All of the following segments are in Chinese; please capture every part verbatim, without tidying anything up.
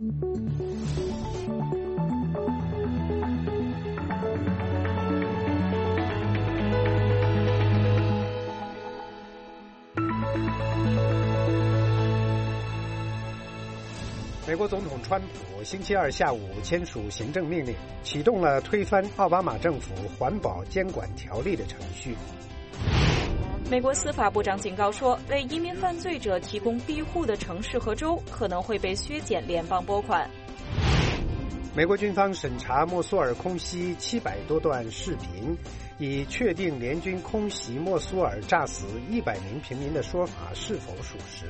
美国总统川普星期二下午签署行政命令，启动了推翻奥巴马政府环保监管条例的程序。 美国司法部长警告说，为移民犯罪者提供庇护的城市和州可能会被削减联邦拨款。 美国军方审查莫苏尔空袭七百多段视频，以确定联军空袭莫苏尔炸死一百名平民的说法是否属实。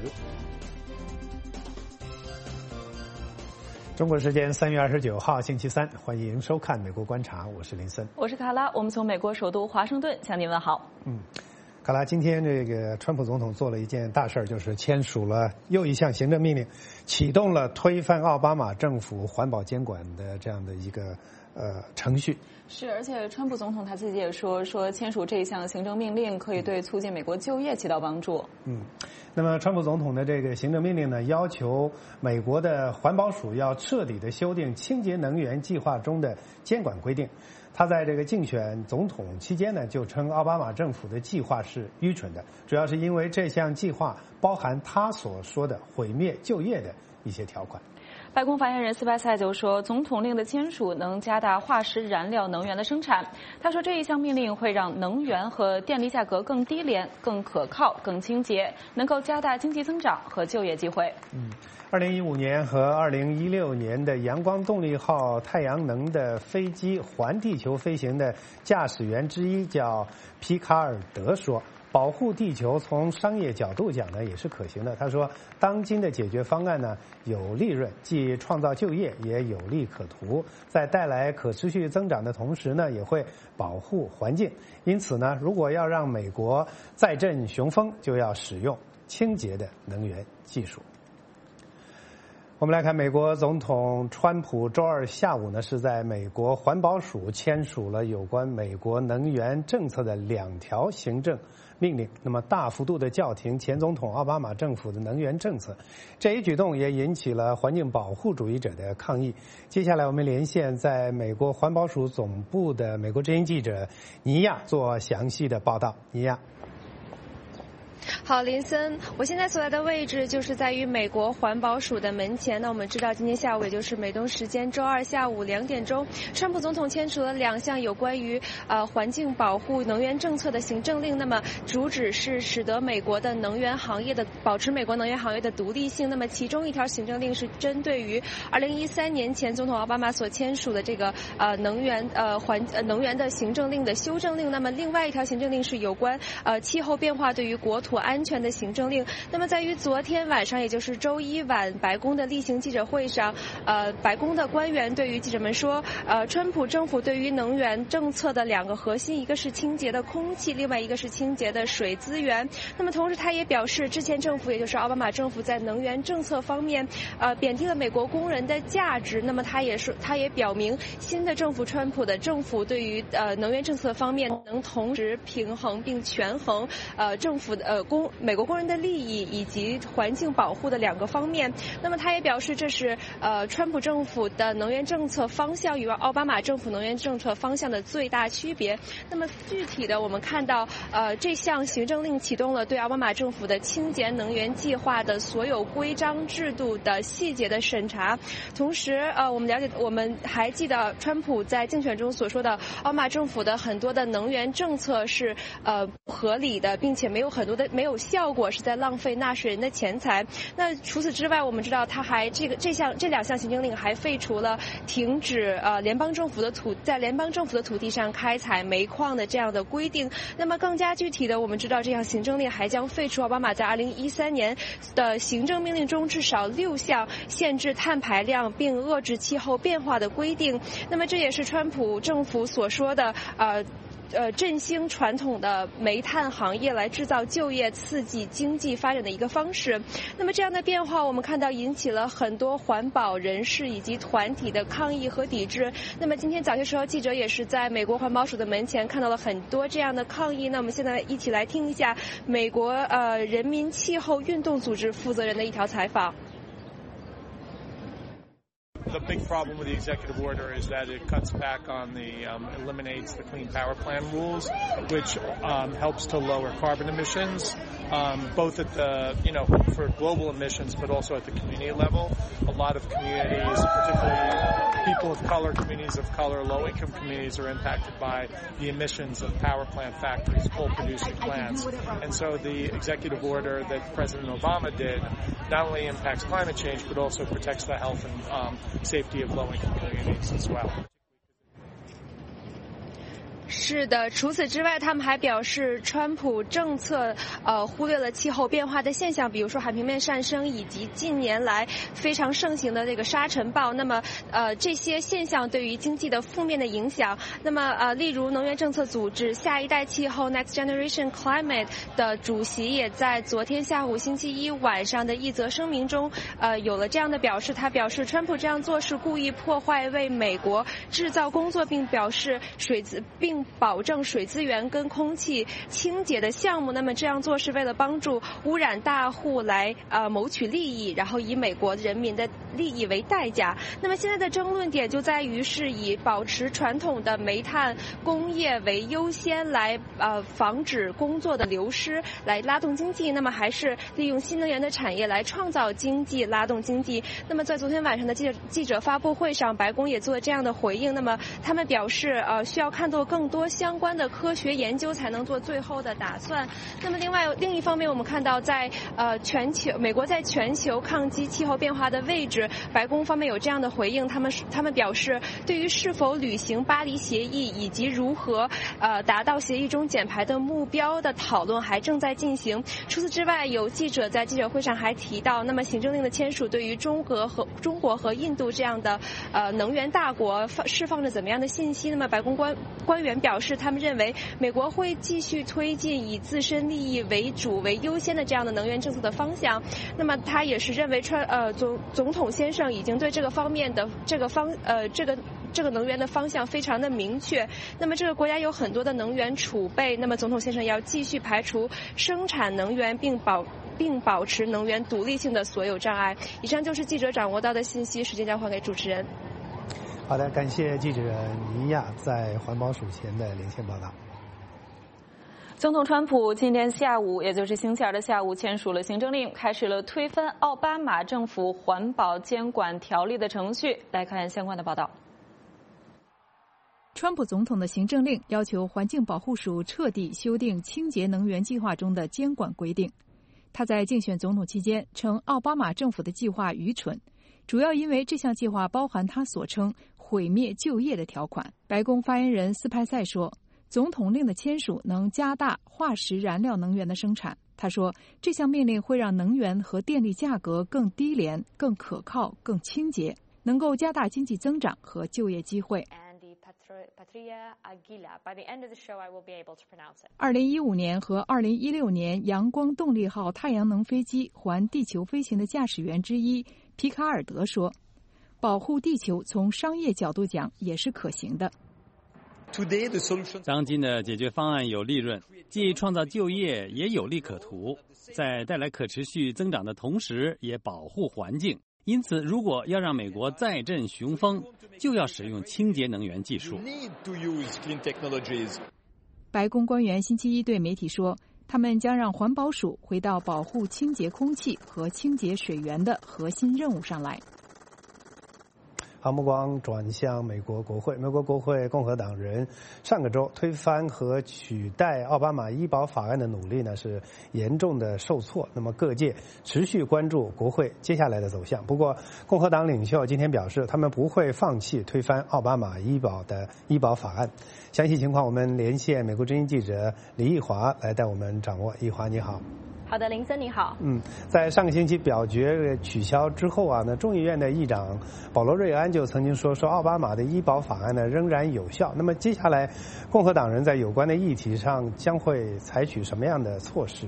中国时间三月二十九号星期三，欢迎收看《美国观察》，我是林森， 我是卡拉，我们从美国首都华盛顿向您问好。 嗯，卡拉，今天这个川普总统做了一件大事，就是签署了又一项行政命令，启动了推翻奥巴马政府环保监管的这样的一个呃程序。 是，而且川普总统他自己也说，说签署这一项行政命令可以对促进美国就业起到帮助。 嗯，那么川普总统的这个行政命令呢，要求美国的环保署要彻底的修订清洁能源计划中的监管规定。他在这个竞选总统期间呢，就称奥巴马政府的计划是愚蠢的，主要是因为这项计划包含他所说的毁灭就业的一些条款。 白宫发言人斯派塞就说，总统令的签署能加大化石燃料能源的生产。他说，这一项命令会让能源和电力价格更低廉、更可靠、更清洁，能够加大经济增长和就业机会。 嗯，二零一五年和二零一六年的阳光动力号太阳能的飞机环地球飞行的驾驶员之一叫皮卡尔德说，保护地球从商业角度讲呢也是可行的。他说，当今的解决方案呢有利润，既创造就业也有利可图，在带来可持续增长的同时呢也会保护环境。因此呢，如果要让美国再振雄风，就要使用清洁的能源技术。我们来看，美国总统川普周二下午呢，是在美国环保署签署了有关美国能源政策的两条行政命令，那么大幅度的叫停前总统奥巴马政府的能源政策。这一举动也引起了环境保护主义者的抗议。接下来我们连线在美国环保署总部的美国之音记者尼亚做详细的报道。尼亚。 好，林森，我现在所在的位置就是在于美国环保署的门前。那我们知道，今天下午也就是美东时间周二下午两点钟，川普总统签署了两项有关于呃环境保护能源政策的行政令。那么主旨是使得美国的能源行业的保持美国能源行业的独立性。那么其中一条行政令是针对于二零一三年前总统奥巴马所签署的这个呃能源呃环呃能源的行政令的修正令。那么另外一条行政令是有关呃气候变化对于国土安全的行政令。那么在于昨天晚上，也就是周一晚，白宫的例行记者会上，呃，白宫的官员对于记者们说，呃，川普政府对于能源政策的两个核心，一个是清洁的空气，另外一个是清洁的水资源。那么同时他也表示，之前政府也就是奥巴马政府在能源政策方面，呃，贬低了美国工人的价值。那么他也说，他也表明，新的政府川普的政府对于呃能源政策方面能同时平衡并权衡呃政府的呃工。美国工人的利益以及环境保护的两个方面。那么他也表示，这是呃川普政府的能源政策方向与奥巴马政府能源政策方向的最大区别。那么具体的，我们看到呃这项行政令启动了对奥巴马政府的清洁能源计划的所有规章制度的细节的审查。同时呃我们了解，我们还记得川普在竞选中所说的，奥巴马政府的很多的能源政策是呃不合理的，并且没有很多的没有效果，是在浪费纳税人的钱财。那除此之外，我们知道他还这个这项这两项行政令还废除了停止呃联邦政府的土在联邦政府的土地上开采煤矿的这样的规定。那么更加具体的，我们知道这项行政令还将废除奥巴马在二零一三年的行政命令中至少六项限制碳排量并遏制气候变化的规定。那么这也是川普政府所说的呃。呃，振兴传统的煤炭行业来制造就业、刺激经济发展的一个方式。那么这样的变化，我们看到引起了很多环保人士以及团体的抗议和抵制。那么今天早些时候，记者也是在美国环保署的门前看到了很多这样的抗议。那我们现在一起来听一下美国呃人民气候运动组织负责人的一条采访。 the big problem with the executive order is that it cuts back on the um, eliminates the Clean Power Plan rules, which um, helps to lower carbon emissions, um, both at the you know for global emissions, but also at the community level. A lot of communities, particularly people of color, communities of color, low-income communities, are impacted by the emissions of power plant factories, coal-producing plants. And so the executive order that President Obama did not only impacts climate change, but also protects the health and um, safety of low-income communities as well. 是的，除此之外，他们还表示，川普政策呃忽略了气候变化的现象，比如说海平面上升以及近年来非常盛行的这个沙尘暴。那么呃这些现象对于经济的负面的影响。那么呃例如能源政策组织下一代气候 Next Generation Climate 的主席也在昨天下午星期一晚上的一则声明中呃有了这样的表示。他表示，川普这样做是故意破坏为美国制造工作，并表示水资并保证水资源跟空气清洁的项目。那么这样做是为了帮助污染大户来呃谋取利益，然后以美国人民的利益为代价。那么现在的争论点就在于是以保持传统的煤炭工业为优先，来呃防止工作的流失，来拉动经济。那么还是利用新能源的产业来创造经济，拉动经济。那么在昨天晚上的记者记者发布会上，白宫也做了这样的回应。那么他们表示呃需要看到更多相关的科学研究才能做最后的打算。那么另外另一方面，我们看到在呃全球美国在全球抗击气候变化的位置，白宫方面有这样的回应。他们他们表示，对于是否履行巴黎协议以及如何呃达到协议中减排的目标的讨论还正在进行。除此之外，有记者在记者会上还提到，那么行政令的签署对于中国和中国和印度这样的呃能源大国释放着怎么样的信息？那么白宫官官员表示，他们认为美国会继续推进以自身利益为主为优先的这样的能源政策的方向。那么他也是认为川呃总总统先生已经对这个方面的这个方呃这个这个能源的方向非常的明确。那么这个国家有很多的能源储备，那么总统先生要继续排除生产能源并保并保持能源独立性的所有障碍。以上就是记者掌握到的信息，时间交还给主持人。 好的，感谢记者尼亚在环保署前的连线报道。 总统川普今天下午，也就是星期二的下午，签署了行政令，开始了推翻奥巴马政府环保监管条例的程序。来看相关的报道。 川普总统的行政令要求环境保护署彻底修订清洁能源计划中的监管规定。他在竞选总统期间称奥巴马政府的计划愚蠢，主要因为这项计划包含他所称毁灭就业的条款。白宫发言人斯派塞说，总统令的签署能加大化石燃料能源的生产。他说，这项命令会让能源和电力价格更低廉、更可靠、更清洁，能够加大经济增长和就业机会。二零一五年和二零一六年，阳光动力号太阳能飞机环地球飞行的驾驶员之一皮卡尔德说，保护地球从商业角度讲也是可行的。 当今的解决方案有利润，既创造就业，也有利可图，在带来可持续增长的同时，也保护环境。因此，如果要让美国再振雄风，就要使用清洁能源技术。 白宫官员星期一对媒体说，他们将让环保署回到保护清洁空气和清洁水源的核心任务上来。 好，目光转向美国国会。美国国会共和党人上个周推翻和取代奥巴马医保法案的努力呢，是严重的受挫。那么各界持续关注国会接下来的走向。不过，共和党领袖今天表示，他们不会放弃推翻奥巴马医保的医保法案。详细情况，我们连线美国之音记者李义华来带我们掌握。义华，你好。 好的，林森你好。 嗯，在上个星期表决取消之后啊，那众议院的议长保罗·瑞安就曾经说，说奥巴马的医保法案呢仍然有效。那么接下来，共和党人在有关的议题上将会采取什么样的措施？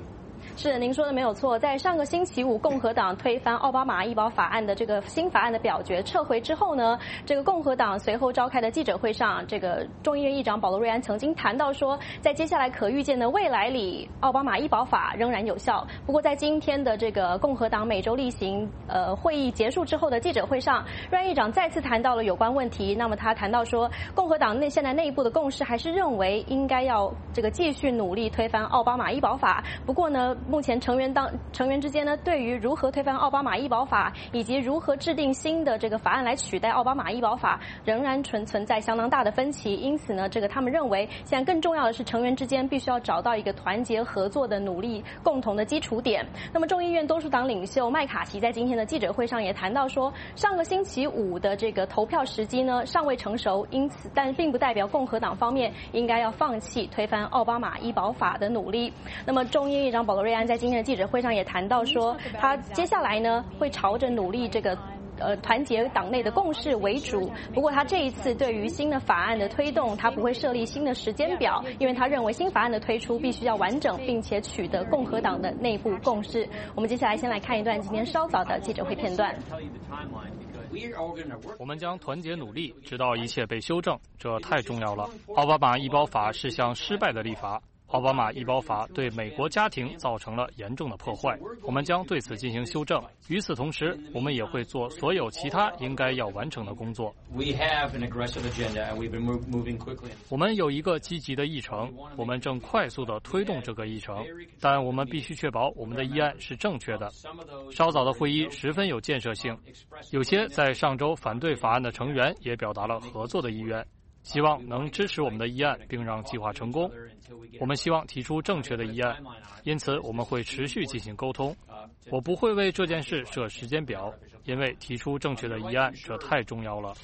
是，您说的没有错。在上个星期五，共和党推翻奥巴马医保法案的这个新法案的表决撤回之后呢，这个共和党随后召开的记者会上，这个众议院议长保罗·瑞安曾经谈到说，在接下来可预见的未来里，奥巴马医保法仍然有效。不过，在今天的这个共和党每周例行呃会议结束之后的记者会上，瑞安议长再次谈到了有关问题。那么他谈到说，共和党内现在内部的共识还是认为应该要这个继续努力推翻奥巴马医保法。不过呢，目前成员当成员之间呢，对于如何推翻奥巴马医保法，以及如何制定新的这个法案来取代奥巴马医保法，仍然存存在相当大的分歧。因此呢，这个他们认为现在更重要的是成员之间必须要找到一个团结合作的努力共同的基础点。那么众议院多数党领袖麦卡锡在今天的记者会上也谈到说，上个星期五的这个投票时机呢尚未成熟，因此但并不代表共和党方面应该要放弃推翻奥巴马医保法的努力。那么众议院议长保罗·瑞安在今天的记者会上也谈到说，他接下来呢会朝着努力这个呃团结党内的共识为主。不过他这一次对于新的法案的推动，他不会设立新的时间表，因为他认为新法案的推出必须要完整，并且取得共和党的内部共识。我们接下来先来看一段今天稍早的记者会片段。 我们将团结努力，直到一切被修正，这太重要了。奥巴马医保法是项失败的立法。奥巴马医保法对美国家庭造成了严重的破坏，我们将对此进行修正。与此同时，我们也会做所有其他应该要完成的工作。我们有一个积极的议程，我们正快速地推动这个议程，但我们必须确保我们的议案是正确的。稍早的会议十分有建设性，有些在上周反对法案的成员也表达了合作的意愿，希望能支持我们的议案，并让计划成功。我们希望提出正确的议案，因此我们会持续进行沟通。我不会为这件事设时间表，因为提出正确的议案这太重要了。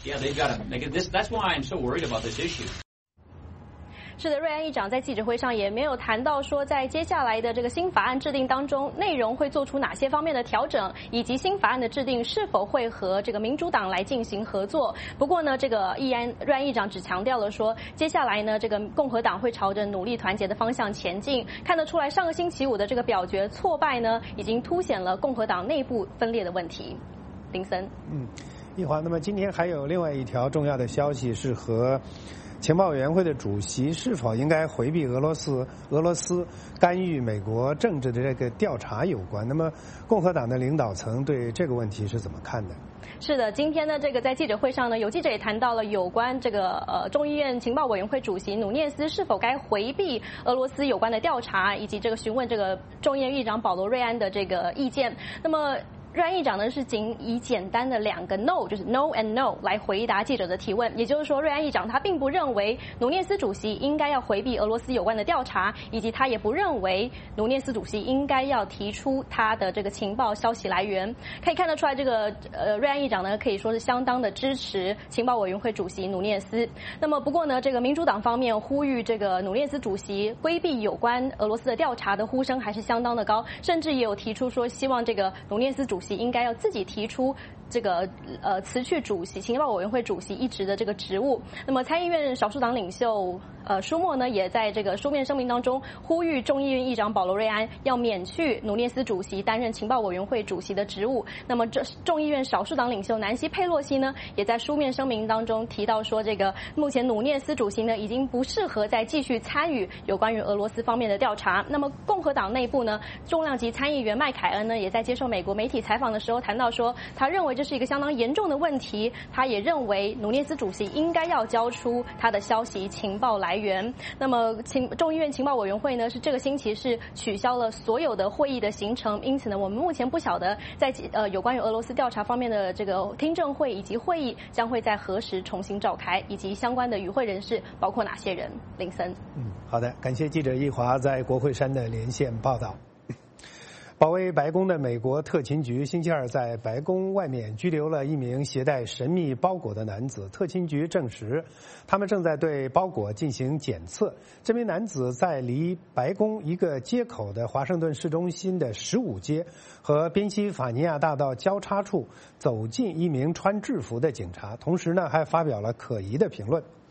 是的，瑞安议长在记者会上也没有谈到说，在接下来的这个新法案制定当中，内容会做出哪些方面的调整，以及新法案的制定是否会和这个民主党来进行合作。不过呢，这个议安瑞安议长只强调了说，接下来呢，这个共和党会朝着努力团结的方向前进。看得出来，上个星期五的这个表决挫败呢，已经凸显了共和党内部分裂的问题。林森， 嗯，一华，那么今天还有另外一条重要的消息是和情报委员会的主席是否应该回避俄罗斯俄罗斯干预美国政治的这个调查有关。那么共和党的领导层对这个问题是怎么看的？ 是的，今天的这个在记者会上呢，有记者也谈到了有关这个呃众议院情报委员会主席努涅斯是否该回避俄罗斯有关的调查，以及这个询问这个众议院议长保罗·瑞安的这个意见。那么瑞安议长呢是仅以简单的两个 no， 就是 no and no 来回答记者的提问。也就是说，瑞安议长他并不认为努涅斯主席应该要回避俄罗斯有关的调查，以及他也不认为努涅斯主席应该要提出他的这个情报消息来源。可以看得出来，这个呃瑞安议长呢可以说是相当的支持情报委员会主席努涅斯。那么不过呢，这个民主党方面呼吁这个努涅斯主席规避有关俄罗斯的调查的呼声还是相当的高，甚至也有提出说希望这个努涅斯主席应该要自己提出这个呃辞去主席情报委员会主席一职的这个职务。那么参议院少数党领袖呃舒默呢也在这个书面声明当中呼吁众议院议长保罗·瑞安要免去努涅斯主席担任情报委员会主席的职务。那么这众议院少数党领袖南希·佩洛西呢也在书面声明当中提到说，这个目前努涅斯主席呢已经不适合再继续参与有关于俄罗斯方面的调查。那么共和党内部呢，重量级参议员麦凯恩呢也在接受美国媒体采访的时候谈到说，他认为这是一个相当严重的问题，他也认为努涅斯主席应该要交出他的消息情报来源。那么情众议院情报委员会呢是这个星期是取消了所有的会议的行程，因此呢我们目前不晓得在呃有关于俄罗斯调查方面的这个听证会以及会议将会在何时重新召开，以及相关的与会人士包括哪些人。林森， 嗯，好的，感谢记者易华在国会山的连线报道。保卫白宫的美国特勤局星期二在白宫外面拘留了一名携带神秘包裹的男子。特勤局证实，他们正在对包裹进行检测。这名男子在离白宫一个街口的华盛顿市中心的十五街和宾夕法尼亚大道交叉处走近一名穿制服的警察，同时呢还发表了可疑的评论。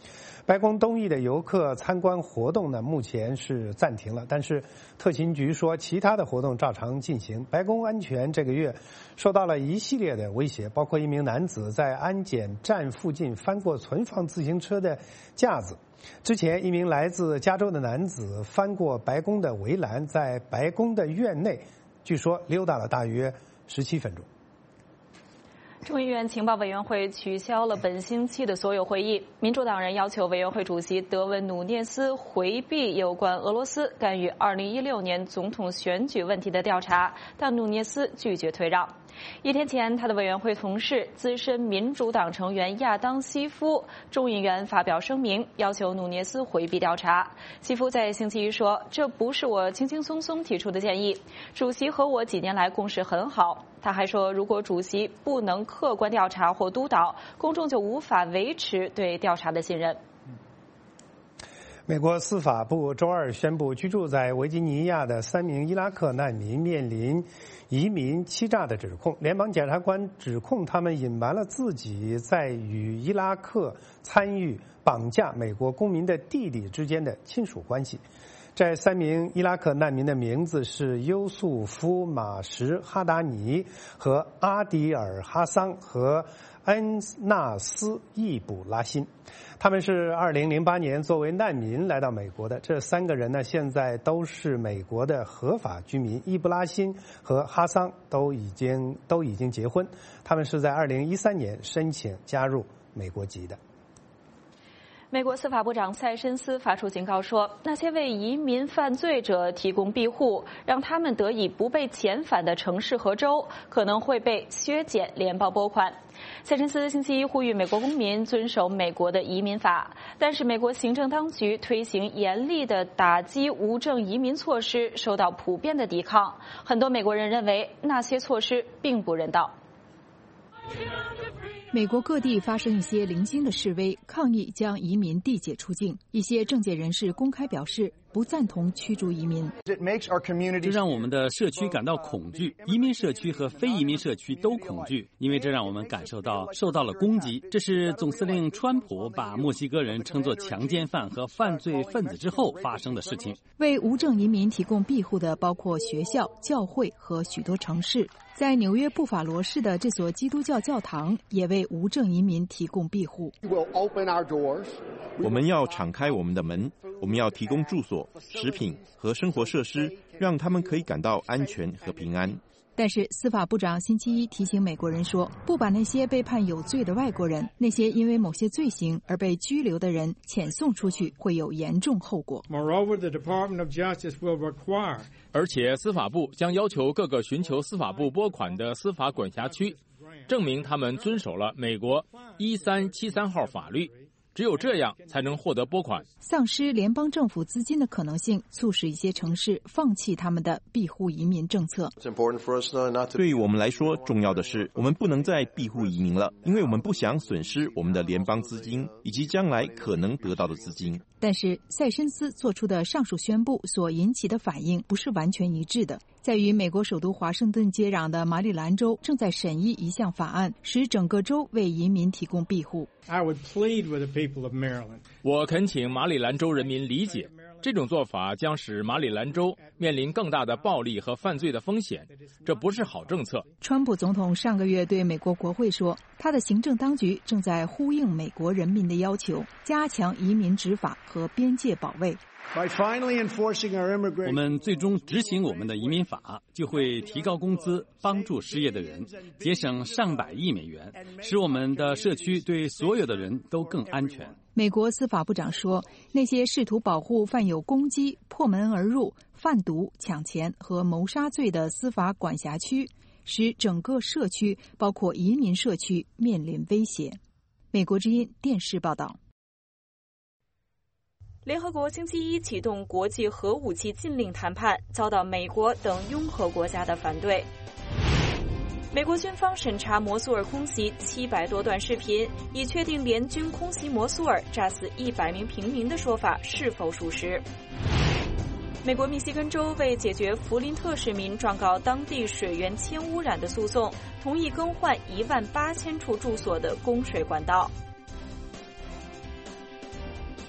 白宫东翼的游客参观活动呢，目前是暂停了，但是特勤局说，其他的活动照常进行。白宫安全这个月受到了一系列的威胁，包括一名男子在安检站附近翻过存放自行车的架子。之前，一名来自加州的男子翻过白宫的围栏，在白宫的院内，据说溜达了大约十七分钟。 众议院情报委员会取消了本星期的所有会议。民主党人要求委员会主席德文·努涅斯回避有关俄罗斯干预二零一六年总统选举问题的调查，但努涅斯拒绝退让。一天前，他的委员会同事、资深民主党成员亚当·西夫众议员发表声明，要求努涅斯回避调查。西夫在星期一说：“这不是我轻轻松松提出的建议，主席和我几年来共识很好。”他还说，如果主席不能客观调查或督导，公众就无法维持对调查的信任。 美国司法部周二宣布，居住在维吉尼亚的三名伊拉克难民面临移民欺诈的指控。联邦检察官指控他们隐瞒了自己在与伊拉克参与绑架美国公民的弟弟之间的亲属关系。这三名伊拉克难民的名字是优素夫·马什哈达尼和阿迪尔哈桑和恩纳斯·易卜拉欣。他们是二零零八年作为难民来到美国的。这三个人呢，现在都是美国的合法居民。易卜拉欣和哈桑都已经都已经结婚，他们是在二零一三年申请加入美国籍的。 美国司法部长塞申斯发出警告说，那些为移民犯罪者提供庇护，让他们得以不被遣返的城市和州，可能会被削减联邦拨款。塞申斯星期一呼吁美国公民遵守美国的移民法，但是美国行政当局推行严厉的打击无证移民措施，受到普遍的抵抗。很多美国人认为那些措施并不人道。 美国各地发生一些零星的示威，抗议将移民递解出境。一些政界人士公开表示不赞同驱逐移民。 这让我们的社区感到恐惧，移民社区和非移民社区都恐惧，因为这让我们感受到受到了攻击。这是总司令川普把墨西哥人称作强奸犯和犯罪分子之后发生的事情。 为无证移民提供庇护的包括学校、教会和许多城市。在纽约布法罗市的这所基督教教堂也为无证移民提供庇护。 我们要敞开我们的门，我们要提供住所、食品和生活设施，让他们可以感到安全和平安。 但是司法部长星期一提醒美国人说，不把那些被判有罪的外国人，那些因为某些罪行而被拘留的人遣送出去，会有严重后果。 而且司法部将要求各个寻求司法部拨款的司法管辖区证明他们遵守了美国一三七三号法律，只有这样才能获得拨款。 丧失联邦政府资金的可能性促使一些城市放弃他们的庇护移民政策。 对于我们来说，重要的是我们不能再庇护移民了，因为我们不想损失我们的联邦资金以及将来可能得到的资金。 但是塞申斯做出的上述宣布所引起的反应不是完全一致的。在与美国首都华盛顿接壤的马里兰州正在审议一项法案，使整个州为移民提供庇护。 我恳请马里兰州人民理解，这种做法将使马里兰州面临更大的暴力和犯罪的风险，这不是好政策。 川普总统上个月对美国国会说，他的行政当局正在呼应美国人民的要求，加强移民执法和边界保卫。 我们最终执行我们的移民法，就会提高工资，帮助失业的人，节省上百亿美元，使我们的社区对所有的人都更安全。 美国司法部长说，那些试图保护犯有攻击、破门而入、贩毒、抢钱和谋杀罪的司法管辖区，使整个社区，包括移民社区，面临威胁。美国之音电视报道。 联合国星期一启动国际核武器禁令谈判，遭到美国等拥核国家的反对。美国军方审查摩苏尔空袭七百多段视频，以确定联军空袭摩苏尔炸死一百名平民的说法是否属实。美国密西根州为解决弗林特市民状告当地水源铅污染的诉讼，同意更换一万八千处住所的供水管道。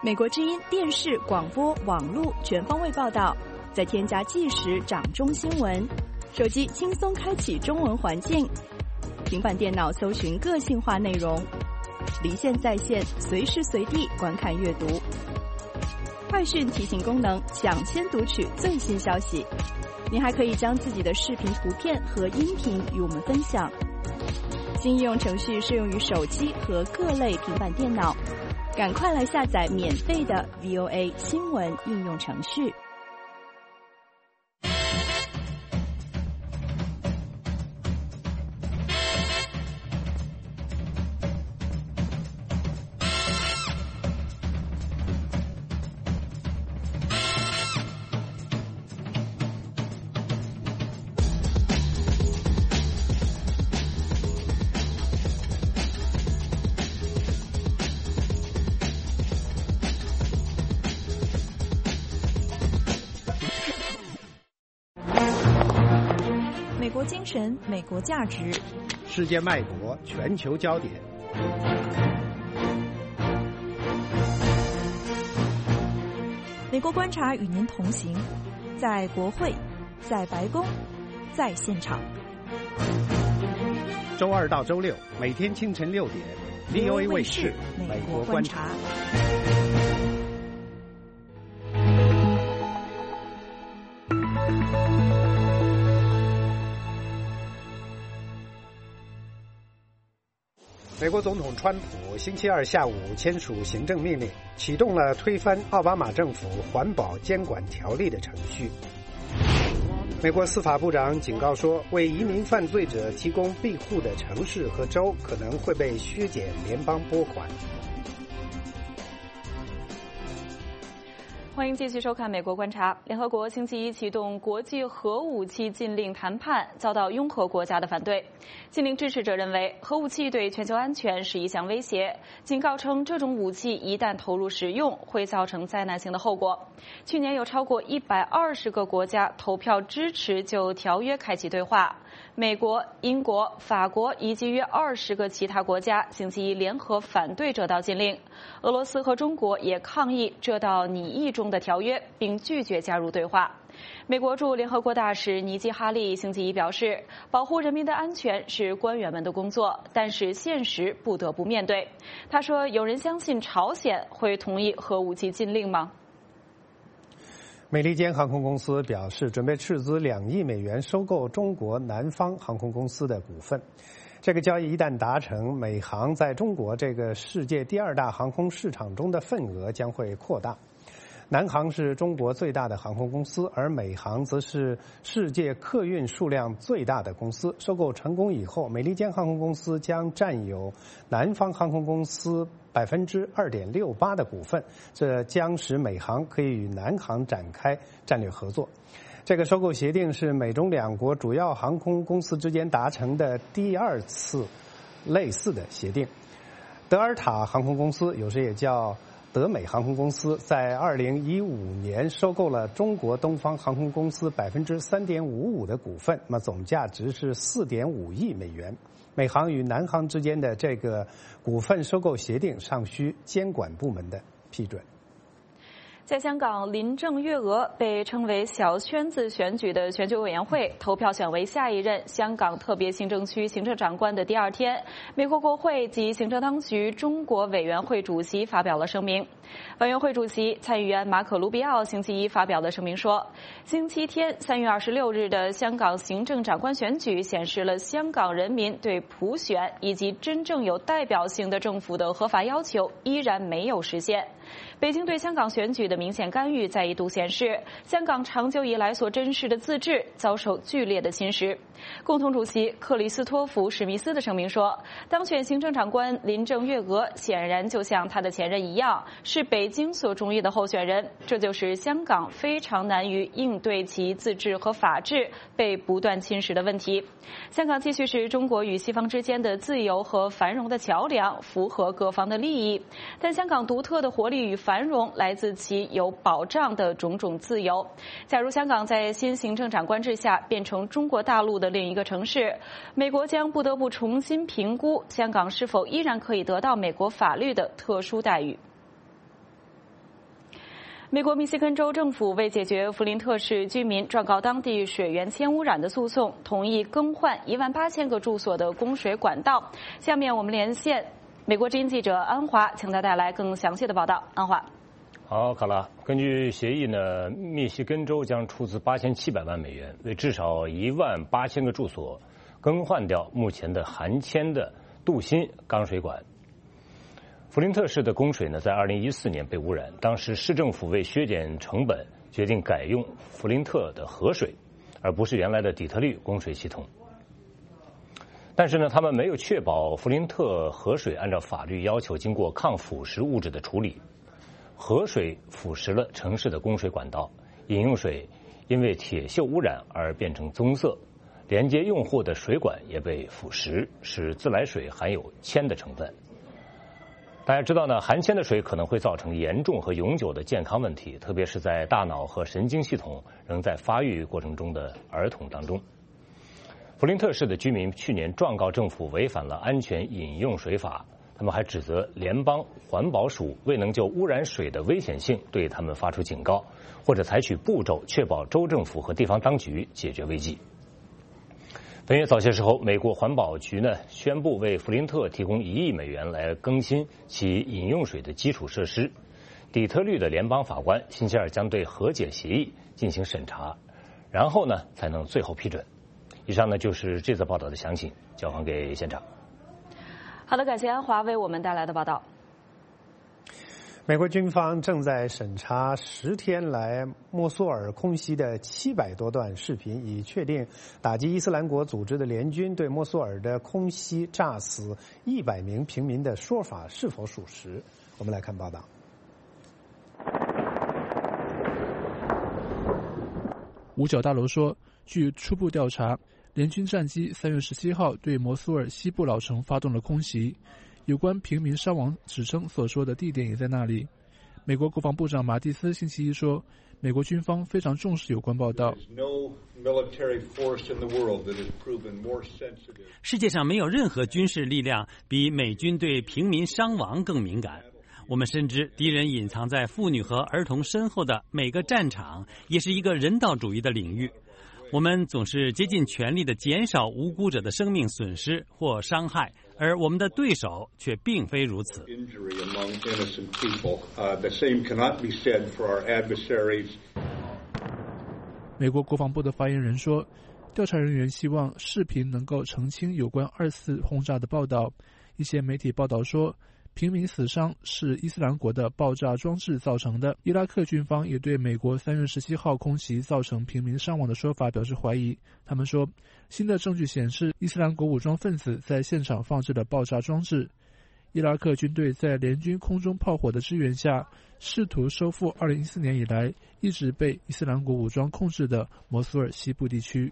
美国之音电视、广播、网络全方位报道，再添加即时掌中新闻，手机轻松开启中文环境，平板电脑搜寻个性化内容，离线在线，随时随地观看阅读。快讯提醒功能，抢先读取最新消息。您还可以将自己的视频、图片和音频与我们分享。新应用程序适用于手机和各类平板电脑，赶快来下载免费的 V O A 新闻应用程序。 美国精神，美国价值， 世界脉搏，全球焦点。 美国观察与您同行，在国会，在白宫，在现场。 周二到周六，每天清晨六点 ，V O A 卫视《美国观察》。美国总统川普星期二下午签署行政命令，启动了推翻奥巴马政府环保监管条例的程序。美国司法部长警告说，为移民犯罪者提供庇护的城市和州可能会被削减联邦拨款。 欢迎继续收看《美国观察》。联合国星期一启动国际核武器禁令谈判，遭到拥核国家的反对。禁令支持者认为，核武器对全球安全是一项威胁，警告称这种武器一旦投入使用，会造成灾难性的后果。去年有超过一百二十个国家投票支持就条约开启对话。美国、英国、法国以及约二十个其他国家星期一联合反对这道禁令。俄罗斯和中国也抗议这道拟议中的条约，并拒绝加入对话。美国驻联合国大使尼基·哈利星期一表示，保护人民的安全是官员们的工作，但是现实不得不面对。他说，有人相信朝鲜会同意核武器禁令吗？ 美利坚航空公司表示，准备斥资两亿美元收购中国南方航空公司的股份。这个交易一旦达成，美航在中国这个世界第二大航空市场中的份额将会扩大。南航是中国最大的航空公司，而美航则是世界客运数量最大的公司。收购成功以后，美利坚航空公司将占有南方航空公司百分之二点六八的股份，这将使美航可以与南航展开战略合作。这个收购协定是美中两国主要航空公司之间达成的第二次类似的协定。德尔塔航空公司，有时也叫德美航空公司，在二零一五年收购了中国东方航空公司百分之三点五五的股份，那么总价值是四点五亿美元。美航与南航之间的这个股份收购协定尚需监管部门的批准。 在香港，林郑月娥被称为小圈子选举的选举委员会投票选为下一任香港特别行政区行政长官的第二天，美国国会及行政当局中国委员会主席发表了声明。委员会主席参议员马可·卢比奥星期一发表的声明说，星期天三月二十六日的香港行政长官选举显示了香港人民对普选以及真正有代表性的政府的合法要求依然没有实现。北京对香港选举的明显干预再一度显示，香港长久以来所珍视的自治遭受剧烈的侵蚀。共同主席克里斯托弗·史密斯的声明说，当选行政长官林郑月娥显然就像他的前任一样，是北京所中意的候选人，这就是香港非常难于应对其自治和法治被不断侵蚀的问题。香港继续是中国与西方之间的自由和繁荣的桥梁，符合各方的利益，但香港独特的活力与繁荣来自其有保障的种种自由。假如香港在新行政长官制下变成中国大陆的另一个城市，美国将不得不重新评估香港是否依然可以得到美国法律的特殊待遇。 美国密西根州政府为解决弗林特市居民状告当地水源铅污染的诉讼，同意更换一万八千个住所的供水管道。下面我们连线美国之音记者安华，请他带来更详细的报道。安华。 好，卡拉，根据协议呢，密西根州将出资八千七百万美元，为至少一万八千个住所更换掉目前的含铅的镀锌钢水管。弗林特市的供水呢，在二零一四年被污染，当时市政府为削减成本，决定改用弗林特的河水，而不是原来的底特律供水系统。但是呢，他们没有确保弗林特河水按照法律要求经过抗腐蚀物质的处理，河水腐蚀了城市的供水管道，饮用水因为铁锈污染而变成棕色，连接用户的水管也被腐蚀，使自来水含有铅的成分。大家知道呢，含铅的水可能会造成严重和永久的健康问题，特别是在大脑和神经系统仍在发育过程中的儿童当中。弗林特市的居民去年状告政府违反了安全饮用水法，他们还指责联邦环保署未能就污染水的危险性对他们发出警告，或者采取步骤确保州政府和地方当局解决危机。本月早些时候，美国环保局呢宣布为弗林特提供一亿美元来更新其饮用水的基础设施。底特律的联邦法官星期二将对和解协议进行审查，然后呢才能最后批准。以上呢就是这则报道的详情，交还给现场。 好的，感谢安华为我们带来的报道。 美国军方正在审查十天来莫苏尔空袭的七百多段视频，以确定打击伊斯兰国组织的联军对莫苏尔的空袭炸死一百名平民的说法是否属实。我们来看报道。 五角大楼说，据初步调查，联军战机三月十七号对摩苏尔西部老城发动了空袭。有关平民伤亡指称所说的地点也在那里。美国国防部长马蒂斯星期一说，美国军方非常重视有关报道。 世界上没有任何军事力量比美军对平民伤亡更敏感。我们深知敌人隐藏在妇女和儿童身后的每个战场也是一个人道主义的领域。我们总是竭尽全力地减少无辜者的生命损失或伤害，而我们的对手却并非如此。 美国国防部的发言人说，调查人员希望视频能够澄清有关二次轰炸的报道。一些媒体报道说，平民死伤是伊斯兰国的爆炸装置造成的。伊拉克军方也对美国三月十七号空袭造成平民伤亡的说法表示怀疑。他们说，新的证据显示伊斯兰国武装分子在现场放置了爆炸装置。伊拉克军队在联军空中炮火的支援下，试图收复二零一四年以来一直被伊斯兰国武装控制的摩苏尔西部地区。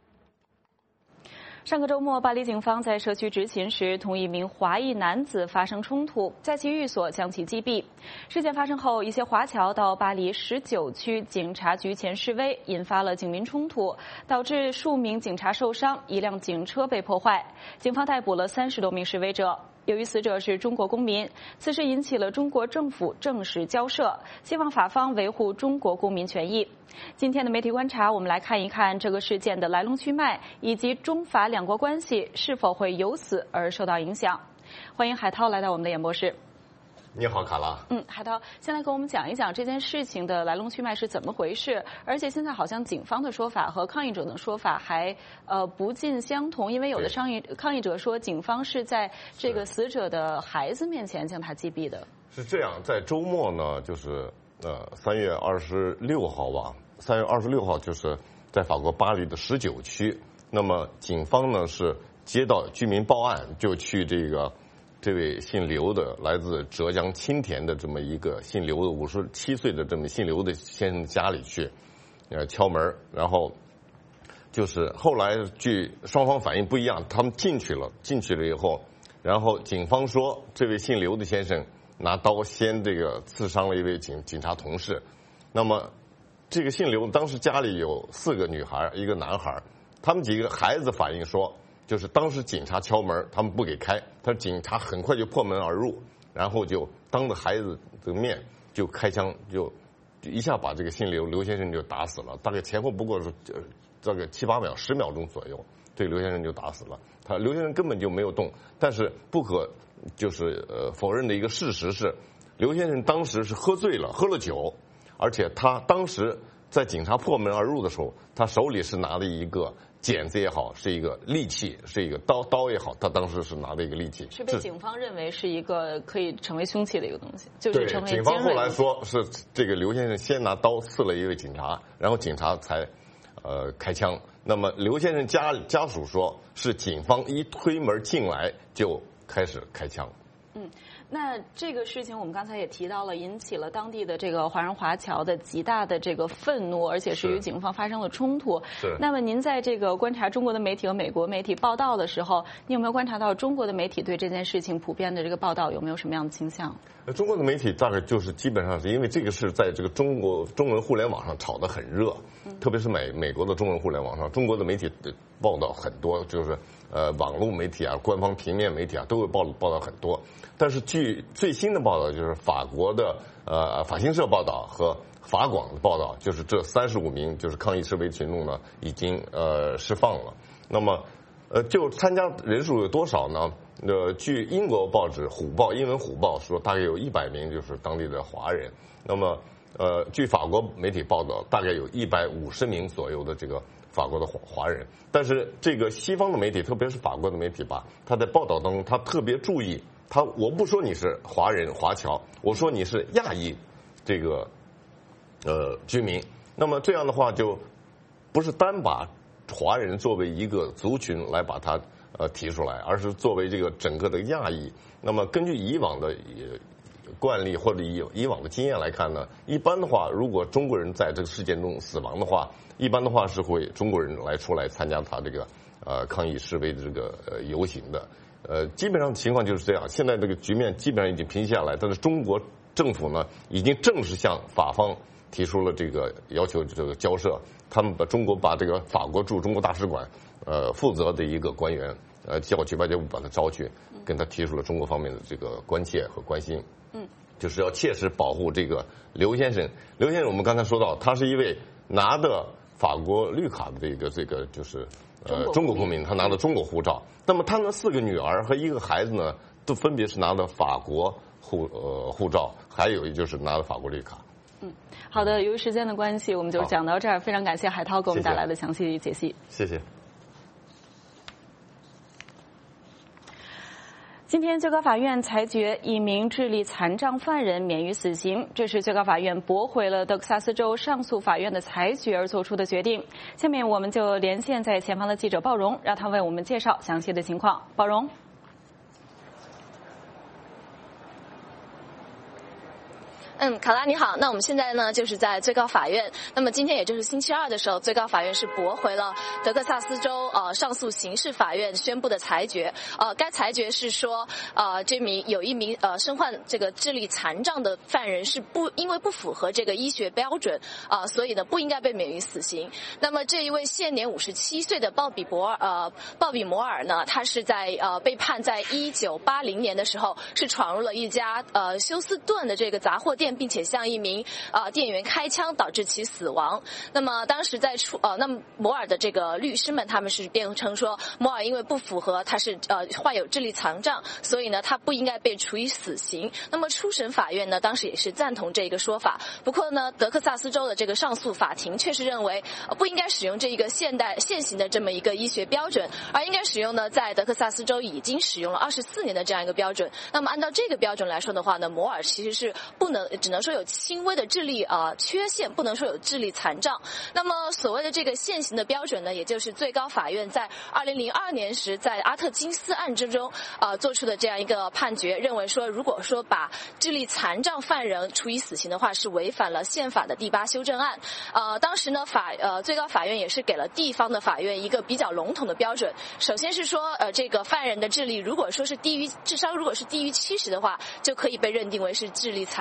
上个周末，巴黎警方在社区执勤时同一名华裔男子发生冲突，在其寓所将其击毙。事件发生后，一些华侨到巴黎十九区警察局前示威，引发了警民冲突，导致数名警察受伤，一辆警车被破坏。警方逮捕了三十多名示威者。由于死者是中国公民，此事引起了中国政府正式交涉，希望法方维护中国公民权益。今天的媒体观察，我们来看一看这个事件的来龙去脉，以及中法两国关系是否会由此而受到影响。欢迎海涛来到我们的演播室。 你好，卡拉。 嗯，海涛，先来跟我们讲一讲这件事情的来龙去脉是怎么回事。而且现在好像警方的说法和抗议者的说法还呃不尽相同，因为有的抗议抗议者说，警方是在这个死者的孩子面前将他击毙的。 是这样，在周末呢，就是呃三月二十六号吧，三月二十六号就是在法国巴黎的十九区，那么警方呢是接到居民报案，就去这个。这位姓刘的，来自浙江青田的这么一个姓刘的五十七岁的这么姓刘的先生家里去，呃敲门，然后就是后来据双方反应不一样，他们进去了，进去了以后，然后警方说这位姓刘的先生拿刀先这个刺伤了一位警警察同事，那么这个姓刘当时家里有四个女孩，一个男孩，他们几个孩子反映说。就是当时警察敲门，他们不给开，他说警察很快就破门而入，然后就当着孩子的面就开枪，就一下把这个姓刘刘先生就打死了，大概前后不过是呃这个七八秒十秒钟左右，这个刘先生就打死了。他刘先生根本就没有动，但是不可就是呃否认的一个事实是，刘先生当时是喝醉了，喝了酒，而且他当时在警察破门而入的时候，他手里是拿的一个剪子也好，是一个利器，是一个刀刀也好，他当时是拿的一个利器， 是被警方认为是一个可以成为凶器的一个东西，就是成为对。警方后来说是这个刘先生先拿刀刺了一位警察，然后警察才呃开枪。那么刘先生家家属说是警方一推门进来就开始开枪。 嗯。那这个事情我们刚才也提到了，引起了当地的这个华人华侨的极大的这个愤怒，而且是与警方发生了冲突。 是。 那么您在这个观察中国的媒体和美国媒体报道的时候，你有没有观察到中国的媒体对这件事情普遍的这个报道有没有什么样的倾向？ 中国的媒体大概就是基本上是因为这个是在这个中国中文互联网上炒得很热，嗯、特别是美美国的中文互联网上，中国的媒体报道很多，就是呃网络媒体啊、官方平面媒体啊都会报报道很多。但是据最新的报道，就是法国的呃法新社报道和法广的报道，就是这三十五名就是抗议示威群众呢已经呃释放了。那么呃就参加人数有多少呢？呃，据英国报纸《虎报》英文《虎报》说，大概有一百名就是当地的华人。那么呃，据法国媒体报道，大概有一百五十名左右的这个法国的华华人。但是这个西方的媒体，特别是法国的媒体吧，他在报道当中，他特别注意。他我不说你是华人华侨，我说你是亚裔这个呃居民。那么这样的话，就不是单把华人作为一个族群来把它呃提出来，而是作为这个整个的亚裔。那么根据以往的惯例或者以以往的经验来看呢，一般的话，如果中国人在这个事件中死亡的话，一般的话是会中国人来出来参加他这个呃抗议示威的这个呃游行的。呃，基本上情况就是这样。现在这个局面基本上已经平息下来，但是中国政府呢，已经正式向法方提出了这个要求，这个交涉。他们把中国把这个法国驻中国大使馆呃负责的一个官员呃叫去外交部把他招去，跟他提出了中国方面的这个关切和关心。 嗯， 就是要切实保护这个刘先生。刘先生，我们刚才说到，他是一位拿的法国绿卡的一个这个就是呃中国公民，他拿的中国护照。那么他的四个女儿和一个孩子呢，都分别是拿的法国护呃护照，还有一就是拿的法国绿卡。 嗯，好的，由于时间的关系，我们就讲到这儿。非常感谢海涛给我们带来的详细解析。 谢谢。 今天最高法院裁决一名智力残障犯人免于死刑，这是最高法院驳回了德克萨斯州上诉法院的裁决而做出的决定。下面我们就连线在前方的记者鲍荣，让他为我们介绍详细的情况。鲍荣。 嗯，卡拉你好。那我们现在呢，就是在最高法院。那么今天也就是星期二的时候，最高法院是驳回了德克萨斯州呃上诉刑事法院宣布的裁决。呃，该裁决是说，呃，这名有一名呃身患这个智力残障的犯人是不因为不符合这个医学标准啊、呃，所以呢不应该被免于死刑。那么这一位现年五十七岁的鲍比博尔呃鲍比摩尔呢，他是在呃被判在一九八零年的时候是闯入了一家呃休斯顿的这个杂货店，并且向一名呃店员开枪，导致其死亡。那么当时在出呃，那么摩尔的这个律师们他们是辩称说，摩尔因为不符合他是呃患有智力残障，所以呢他不应该被处以死刑。那么初审法院呢当时也是赞同这个说法。不过呢，德克萨斯州的这个上诉法庭确实认为、呃、不应该使用这一个现代现行的这么一个医学标准，而应该使用呢在德克萨斯州已经使用了二十四年的这样一个标准。那么按照这个标准来说的话呢，摩尔其实是不能只能说有轻微的智力呃缺陷，不能说有智力残障。那么所谓的这个现行的标准呢，也就是最高法院在二零零二年时在阿特金斯案之中呃做出的这样一个判决，认为说如果说把智力残障犯人处以死刑的话，是违反了宪法的第八修正案。呃，当时呢法呃最高法院也是给了地方的法院一个比较笼统的标准。首先是说呃这个犯人的智力如果说是低于智商如果是低于七十的话，就可以被认定为是智力残障者。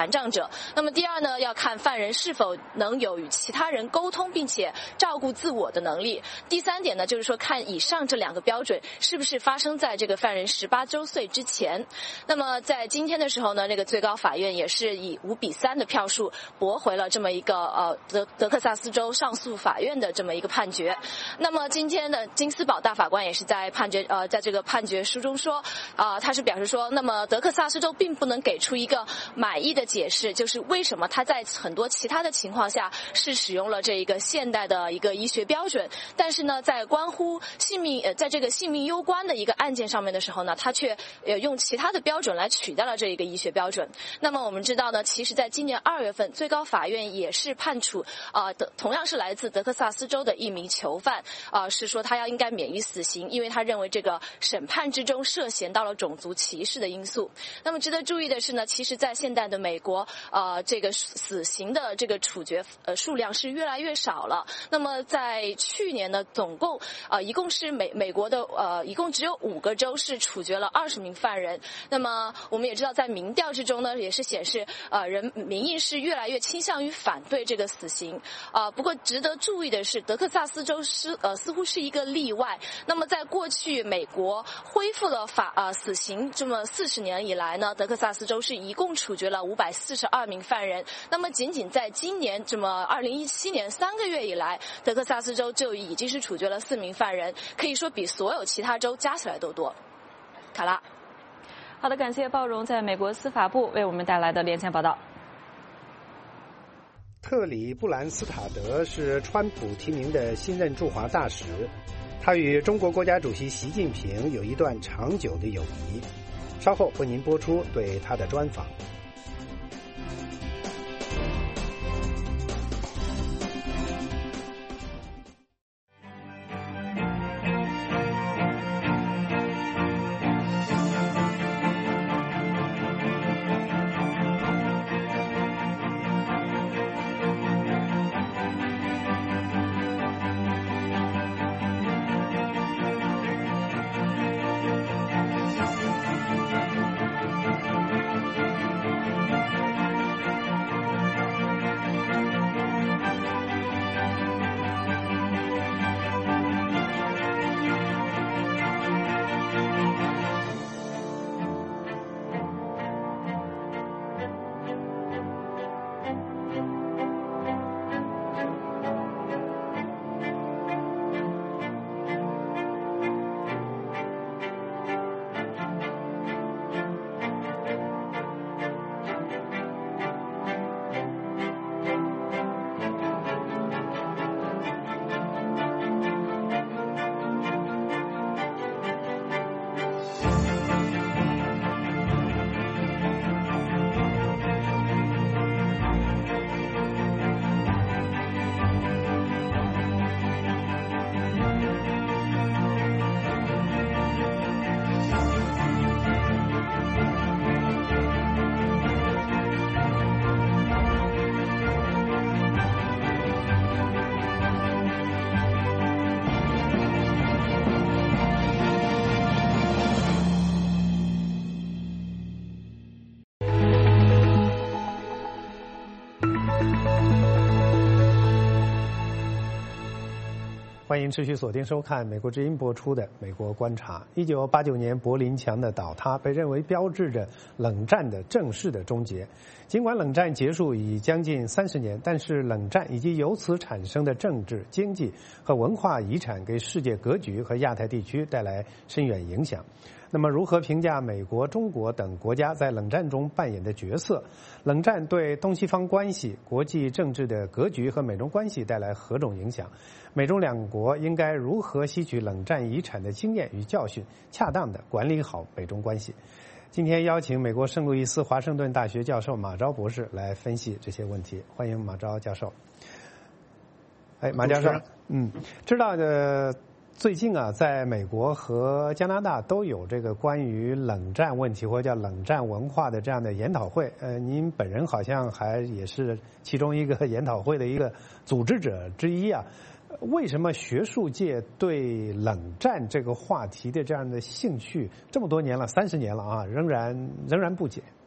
者。那么第二呢，要看犯人是否能有与其他人沟通并且照顾自我的能力。第三点呢，就是说看以上这两个标准是不是发生在这个犯人十八周岁之前。那么在今天的时候呢，这个最高法院也是以五比三的票数驳回了这么一个呃德德克萨斯州上诉法院的这么一个判决。那么今天的金斯堡大法官也是在判决呃在这个判决书中说，啊、呃、他是表示说，那么德克萨斯州并不能给出一个满意的解释，就是为什么他在很多其他的情况下是使用了这一个现代的一个医学标准，但是呢，在关乎性命呃在这个性命攸关的一个案件上面的时候呢，他却呃用其他的标准来取代了这一个医学标准。那么我们知道呢，其实在今年二月份，最高法院也是判处啊、呃，同样是来自德克萨斯州的一名囚犯啊、呃，是说他要应该免于死刑，因为他认为这个审判之中涉嫌到了种族歧视的因素。那么值得注意的是呢，其实在现代的美国，呃，这个死刑的这个处决呃数量是越来越少了。那么在去年呢，总共呃一共是美美国的呃一共只有五个州是处决了二十名犯人。那么我们也知道，在民调之中呢，也是显示呃人民意是越来越倾向于反对这个死刑啊、呃。不过值得注意的是，德克萨斯州是呃似乎是一个例外。那么在过去美国恢复了法呃死刑这么四十年以来呢，德克萨斯州是一共处决了五百四十二名犯人。那么仅仅在今年这么二零一七年三个月以来，德克萨斯州就已经是处决了四名犯人，可以说比所有其他州加起来都多。卡拉。 好的，感谢鲍荣在美国司法部为我们带来的连线报道。 特里布兰斯塔德是川普提名的新任驻华大使，他与中国国家主席习近平有一段长久的友谊。稍后为您播出对他的专访。欢迎持续锁定收看美国之音播出的《美国观察》。一九八九年柏林墙的倒塌被认为标志着冷战的正式的终结。尽管冷战结束已将近三十年，但是冷战以及由此产生的政治、经济和文化遗产给世界格局和亚太地区带来深远影响。那么，如何评价美国、中国等国家在冷战中扮演的角色？冷战对东西方关系、国际政治的格局和美中关系带来何种影响？美中两国应该如何吸取冷战遗产的经验与教训，恰当地管理好美中关系？今天邀请美国圣路易斯华盛顿大学教授马昭博士来分析这些问题。欢迎马昭教授。哎，马教授，嗯，知道的。最近啊，在美国和加拿大都有这个关于冷战问题或者叫冷战文化的这样的研讨会。呃，您本人好像还也是其中一个研讨会的一个组织者之一啊。为什么学术界对冷战这个话题的这样的兴趣这么多年了，三十年了啊，仍然仍然不减？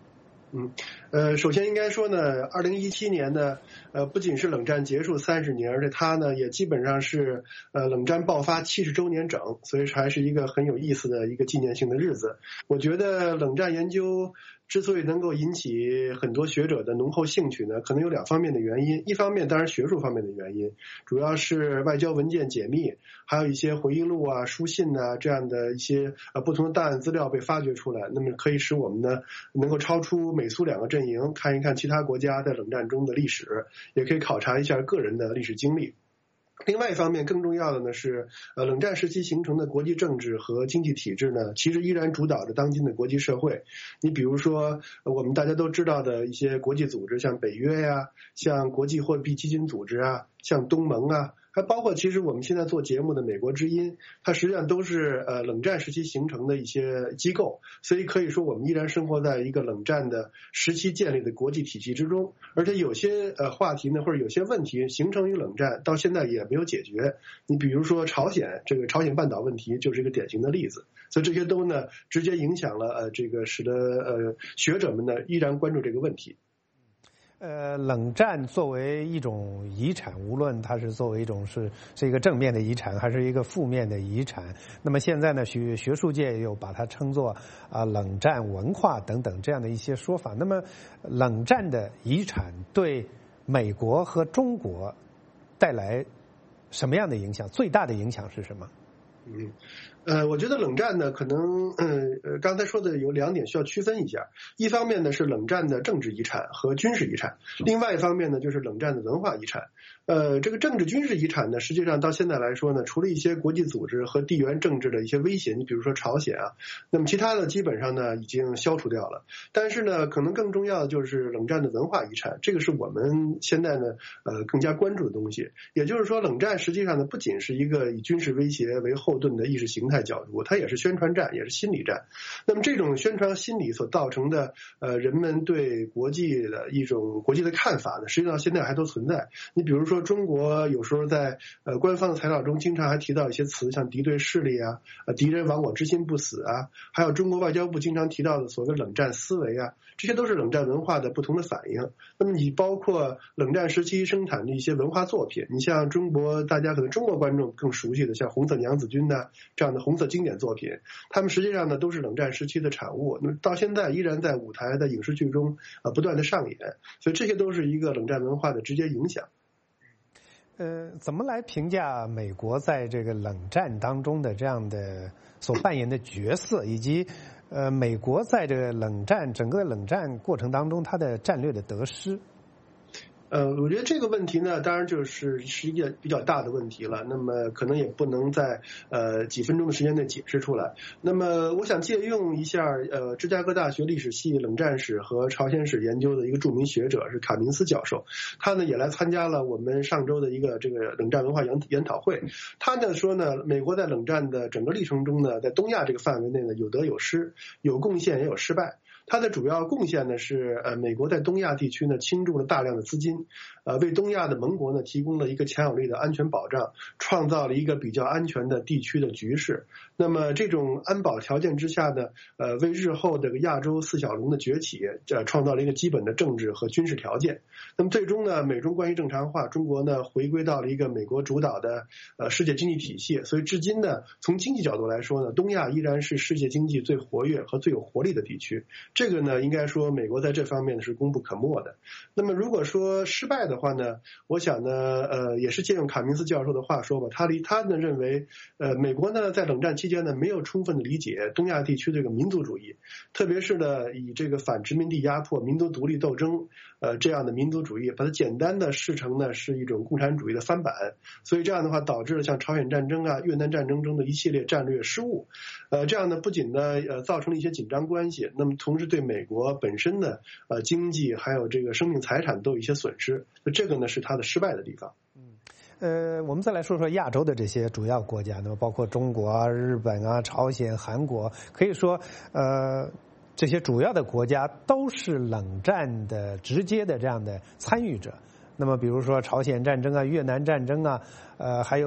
嗯，呃，首先应该说呢，二零一七年呢，呃，不仅是冷战结束三十年，而且它呢也基本上是呃冷战爆发七十周年整，所以还是一个很有意思的一个纪念性的日子。我觉得冷战研究之所以能够引起很多学者的浓厚兴趣呢，可能有两方面的原因。一方面当然学术方面的原因，主要是外交文件解密，还有一些回忆录啊、书信啊这样的一些呃不同的档案资料被发掘出来，那么可以使我们呢能够超出美苏两个阵营，看一看其他国家在冷战中的历史，也可以考察一下个人的历史经历。另外一方面，更重要的呢是，呃，冷战时期形成的国际政治和经济体制呢，其实依然主导着当今的国际社会。你比如说，我们大家都知道的一些国际组织，像北约呀、啊，像国际货币基金组织啊，像东盟啊。还包括其实我们现在做节目的美国之音，它实际上都是呃冷战时期形成的一些机构，所以可以说我们依然生活在一个冷战的时期建立的国际体系之中，而且有些呃话题呢或者有些问题形成于冷战到现在也没有解决。你比如说朝鲜，这个朝鲜半岛问题就是一个典型的例子，所以这些都呢直接影响了呃这个使得呃学者们呢依然关注这个问题。 呃，冷战作为一种遗产，无论它是作为一种是是一个正面的遗产，还是一个负面的遗产，那么现在呢，学学术界又把它称作啊、呃、冷战文化等等这样的一些说法。那么，冷战的遗产对美国和中国带来什么样的影响？最大的影响是什么？ 嗯，呃，我觉得冷战呢，可能，嗯呃，刚才说的有两点需要区分一下。一方面呢是冷战的政治遗产和军事遗产，另外一方面呢就是冷战的文化遗产。呃，这个政治军事遗产呢，实际上到现在来说呢，除了一些国际组织和地缘政治的一些威胁，你比如说朝鲜啊，那么其他的基本上呢已经消除掉了。但是呢，可能更重要的就是冷战的文化遗产，这个是我们现在呢呃更加关注的东西。也就是说，冷战实际上呢不仅是一个以军事威胁为后盾的意识形态角度，它也是宣传战，也是心理战。那么这种宣传心理所造成的呃人们对国际的一种国际的看法呢，实际上现在还都存在。你比如说中国有时候在呃官方的材料中经常还提到一些词，像敌对势力啊、呃敌人亡我之心不死啊，还有中国外交部经常提到的所谓冷战思维啊，这些都是冷战文化的不同的反应。那么你包括冷战时期生产的一些文化作品，你像中国大家可能中国观众更熟悉的像红色娘子军的这样的红色经典作品，他们实际上呢都是冷战时期的产物，那么到现在依然在舞台的影视剧中呃不断的上演，所以这些都是一个冷战文化的直接影响。 呃，怎么来评价美国在这个冷战当中的这样的所扮演的角色，以及呃美国在这个冷战整个冷战过程当中它的战略的得失？ 呃，我觉得这个问题呢，当然就是是一个比较大的问题了。那么可能也不能在呃几分钟的时间内解释出来。那么我想借用一下呃芝加哥大学历史系冷战史和朝鲜史研究的一个著名学者是卡明斯教授，他呢也来参加了我们上周的一个这个冷战文化研研讨会。他呢说呢，美国在冷战的整个历程中呢，在东亚这个范围内呢有得有失，有贡献也有失败。它的主要贡献呢是，呃，美国在东亚地区呢倾注了大量的资金，呃，为东亚的盟国呢提供了一个强有力的安全保障，创造了一个比较安全的地区的局势。那么这种安保条件之下呢，呃，为日后这个亚洲四小龙的崛起，呃，创造了一个基本的政治和军事条件。那么最终呢，美中关系正常化，中国呢回归到了一个美国主导的呃世界经济体系。所以至今呢，从经济角度来说呢，东亚依然是世界经济最活跃和最有活力的地区。这个呢，应该说美国在这方面是功不可没的。那么如果说失败的话呢，我想呢，呃，也是借用卡明斯教授的话说吧，他离他呢认为，呃，美国呢在冷战期间呢没有充分的理解东亚地区这个民族主义，特别是呢以这个反殖民地压迫、民族独立斗争，呃这样的民族主义，把它简单的视成呢是一种共产主义的翻版，所以这样的话导致了像朝鲜战争啊、越南战争中的一系列战略失误，呃，这样呢不仅呢呃造成了一些紧张关系，那么同时对美国本身的呃经济还有这个生命财产都有一些损失，这个呢是它的失败的地方。 呃，我们再来说说亚洲的这些主要国家，那么包括中国啊、日本啊、朝鲜、韩国，可以说呃这些主要的国家都是冷战的直接的这样的参与者。那么比如说朝鲜战争啊、越南战争啊，呃，还有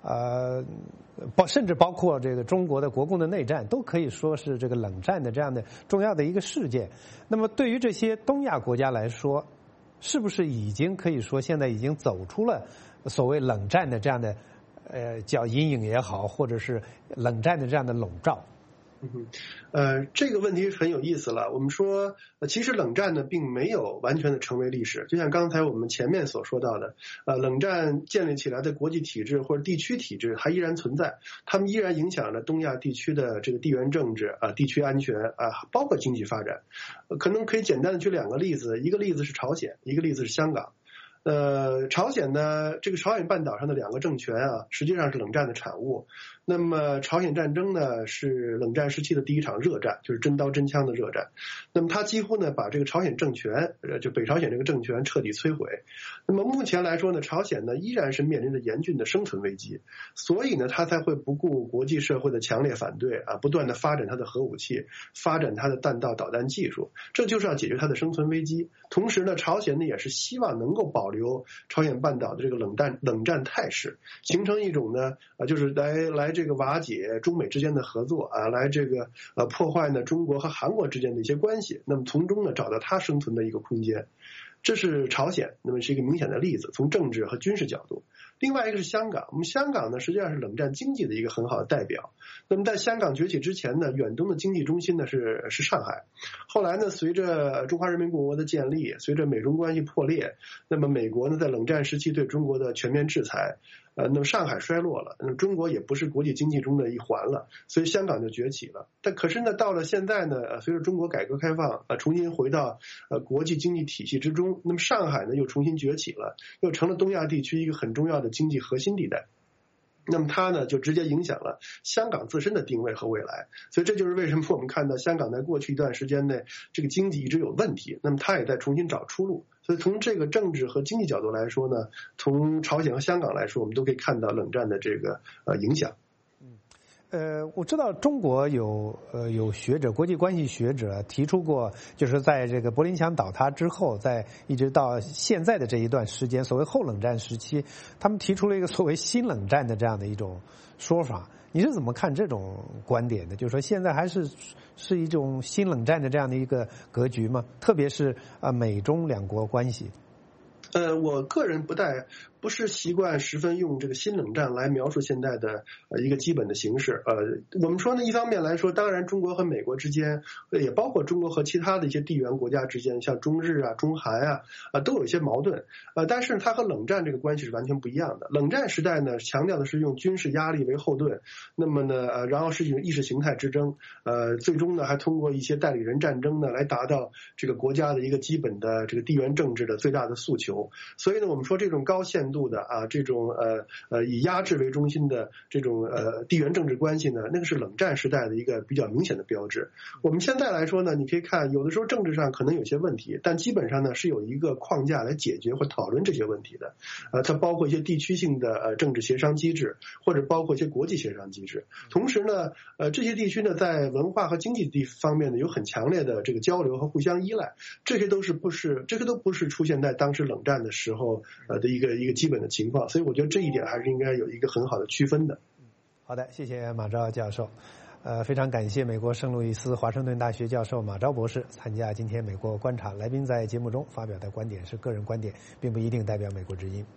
呃，包甚至包括这个中国的国共的内战，都可以说是这个冷战的这样的重要的一个事件。那么对于这些东亚国家来说，是不是已经可以说现在已经走出了所谓冷战的这样的呃叫阴影也好，或者是冷战的这样的笼罩？ 嗯，呃，这个问题很有意思了。我们说，呃，其实冷战呢并没有完全的成为历史。就像刚才我们前面所说到的，呃，冷战建立起来的国际体制或者地区体制还依然存在，他们依然影响着东亚地区的这个地缘政治啊、呃、地区安全啊、呃，包括经济发展。呃，可能可以简单的举两个例子，一个例子是朝鲜，一个例子是香港。呃，朝鲜呢，这个朝鲜半岛上的两个政权啊，实际上是冷战的产物。那么朝鲜战争呢，是冷战时期的第一场热战，就是真刀真枪的热战。那么它几乎呢把这个朝鲜政权，呃，就北朝鲜这个政权彻底摧毁。那么目前来说呢，朝鲜呢依然是面临着严峻的生存危机，所以呢，它才会不顾国际社会的强烈反对啊，不断的发展它的核武器，发展它的弹道导弹技术，这就是要解决它的生存危机。同时呢，朝鲜呢也是希望能够保留朝鲜半岛的这个冷战冷战态势，形成一种呢啊，就是来来这个瓦解中美之间的合作啊，来这个呃破坏呢中国和韩国之间的一些关系，那么从中呢找到它生存的一个空间。这是朝鲜，那么是一个明显的例子，从政治和军事角度。另外一个是香港，我们香港呢实际上是冷战经济的一个很好的代表。那么在香港崛起之前呢，远东的经济中心呢是是上海。后来呢，随着中华人民共和国的建立，随着美中关系破裂，那么美国呢在冷战时期对中国的全面制裁，呃，那么上海衰落了，那么中国也不是国际经济中的一环了，所以香港就崛起了。但可是呢，到了现在呢，呃，随着中国改革开放，呃，重新回到呃国际经济体系之中，那么上海呢又重新崛起了，又成了东亚地区一个很重要的经济核心地带。那么它呢就直接影响了香港自身的定位和未来，所以这就是为什么我们看到香港在过去一段时间内这个经济一直有问题，那么它也在重新找出路。所以从这个政治和经济角度来说呢，从朝鲜和香港来说，我们都可以看到冷战的这个呃影响。 呃，我知道中国有呃有学者，国际关系学者提出过，就是在这个柏林墙倒塌之后，在一直到现在的这一段时间，所谓后冷战时期，他们提出了一个所谓新冷战的这样的一种说法。你是怎么看这种观点的？就是说现在还是是一种新冷战的这样的一个格局吗？特别是啊美中两国关系。 呃，我个人不太不是习惯十分用这个新冷战来描述现在的呃一个基本的形势。呃，我们说呢，一方面来说，当然中国和美国之间，也包括中国和其他的一些地缘国家之间，像中日啊、中韩啊，啊都有一些矛盾。呃，但是它和冷战这个关系是完全不一样的。冷战时代呢，强调的是用军事压力为后盾，那么呢，呃，然后是一种意识形态之争，呃，最终呢还通过一些代理人战争呢来达到这个国家的一个基本的这个地缘政治的最大的诉求。所以呢，我们说这种高限度的啊，这种呃呃以压制为中心的这种呃地缘政治关系呢，那个是冷战时代的一个比较明显的标志。我们现在来说呢，你可以看有的时候政治上可能有些问题，但基本上呢是有一个框架来解决或讨论这些问题的。呃，它包括一些地区性的呃政治协商机制，或者包括一些国际协商机制。同时呢，呃这些地区呢在文化和经济地方面呢有很强烈的这个交流和互相依赖，这些都是不是这些都不是出现在当时冷战的时候呃的一个一个基本的情况，所以我觉得这一点还是应该有一个很好的区分的。 好的，谢谢马昭教授。呃，非常感谢美国圣路易斯华盛顿大学教授马昭博士参加今天美国观察。来宾在节目中发表的观点是个人观点，并不一定代表美国之音。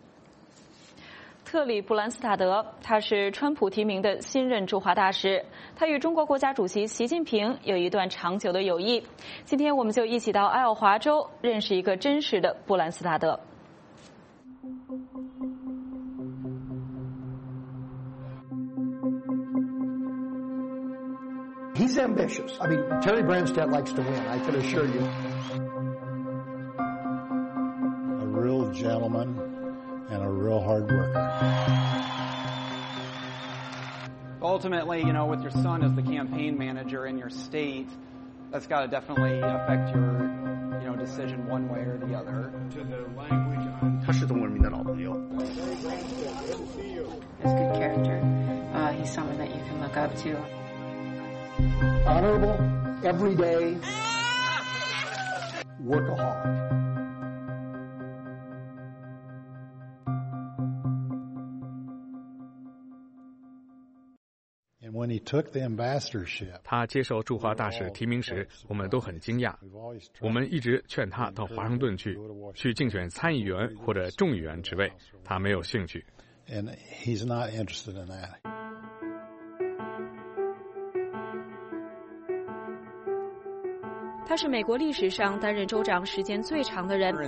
特里·布兰斯塔德，他是川普提名的新任驻华大使，他与中国国家主席习近平有一段长久的友谊。今天我们就一起到爱奥华州认识一个真实的布兰斯塔德。 He's ambitious. I mean, Terry Branstad likes to win, I can assure you. A real gentleman and a real hard worker. Ultimately, you know, with your son as the campaign manager in your state, that's got to definitely affect your, you know, decision one way or the other. To the language on... 他是中国人民的老朋友。 He's a good character. Uh, he's someone that you can look up to. Honorable, everyday, workaholic. 他接受驻华大使提名时，我们都很惊讶。我们一直劝他到华盛顿去，去竞选参议员或者众议员职位，他没有兴趣。 他是美国历史上担任州长时间最长的人。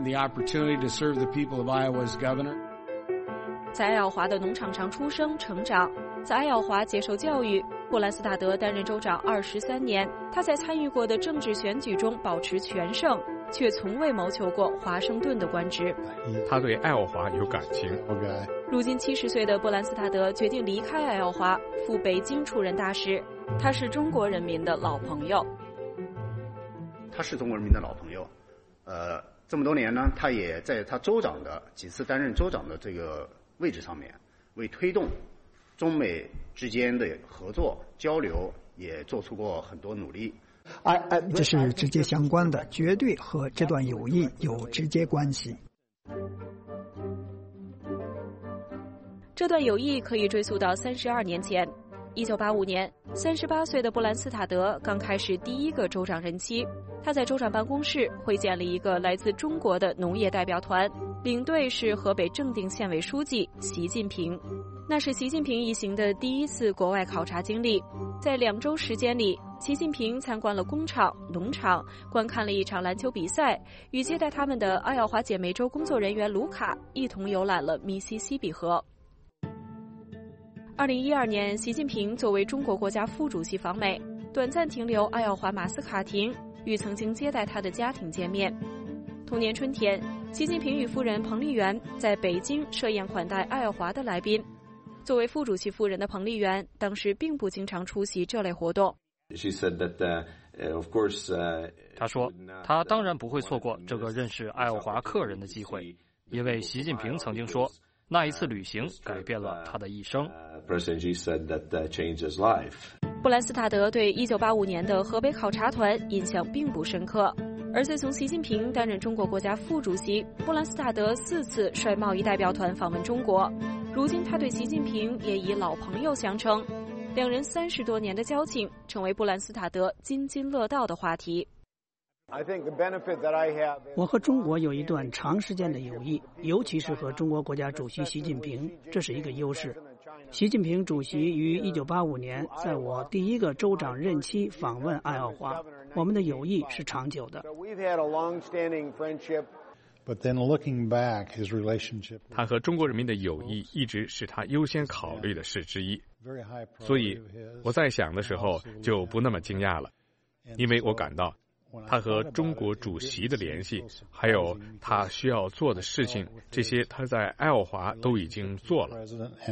在爱奥华的农场上出生成长，在爱奥华接受教育。布兰斯塔德担任州长二十三年，他在参与过的政治选举中保持全胜，却从未谋求过华盛顿的官职。 他对爱奥华有感情。 如今七十岁的布兰斯塔德决定离开爱奥华，赴北京出任大使。他是中国人民的老朋友。 他是中国人民的老朋友，呃，这么多年呢，他也在他州长的几次担任州长的这个位置上面，为推动中美之间的合作交流，也做出过很多努力。 这是直接相关的，绝对和这段友谊有直接关系。 这段友谊可以追溯到三十二年前。一九八五年，三十八岁的布兰斯塔德刚开始第一个州长任期。他在州长办公室会建了一个来自中国的农业代表团，领队是河北正定县委书记习近平。那是习近平一行的第一次国外考察经历。在两周时间里，习近平参观了工厂、农场，观看了一场篮球比赛，与接待他们的爱奥华姐妹州工作人员卢卡一同游览了密西西比河。二零一二年，习近平作为中国国家副主席访美，短暂停留爱奥华马斯卡廷，与曾经接待他的家庭见面。同年春天，习近平与夫人彭丽媛在北京设宴款待爱奥华的来宾。作为副主席夫人的彭丽媛，当时并不经常出席这类活动。 他说，他当然不会错过这个认识爱奥华客人的机会，因为习近平曾经说，那一次旅行改变了他的一生。 布兰斯塔德对一九八五年的河北考察团印象并不深刻，而自从习近平担任中国国家副主席，布兰斯塔德四次率贸易代表团访问中国。如今他对习近平也以老朋友相称，两人三十多年的交情成为布兰斯塔德津津乐道的话题。 我和中国有一段长时间的友谊，尤其是和中国国家主席习近平，这是一个优势。习近平主席于一九八五年在我第一个州长任期访问爱奥华，我们的友谊是长久的。 他和中国人民的友谊一直是他优先考虑的事之一，所以我在想的时候就不那么惊讶了，因为我感到他和中国主席的联系，还有他需要做的事情，这些他在爱奥华都已经做了。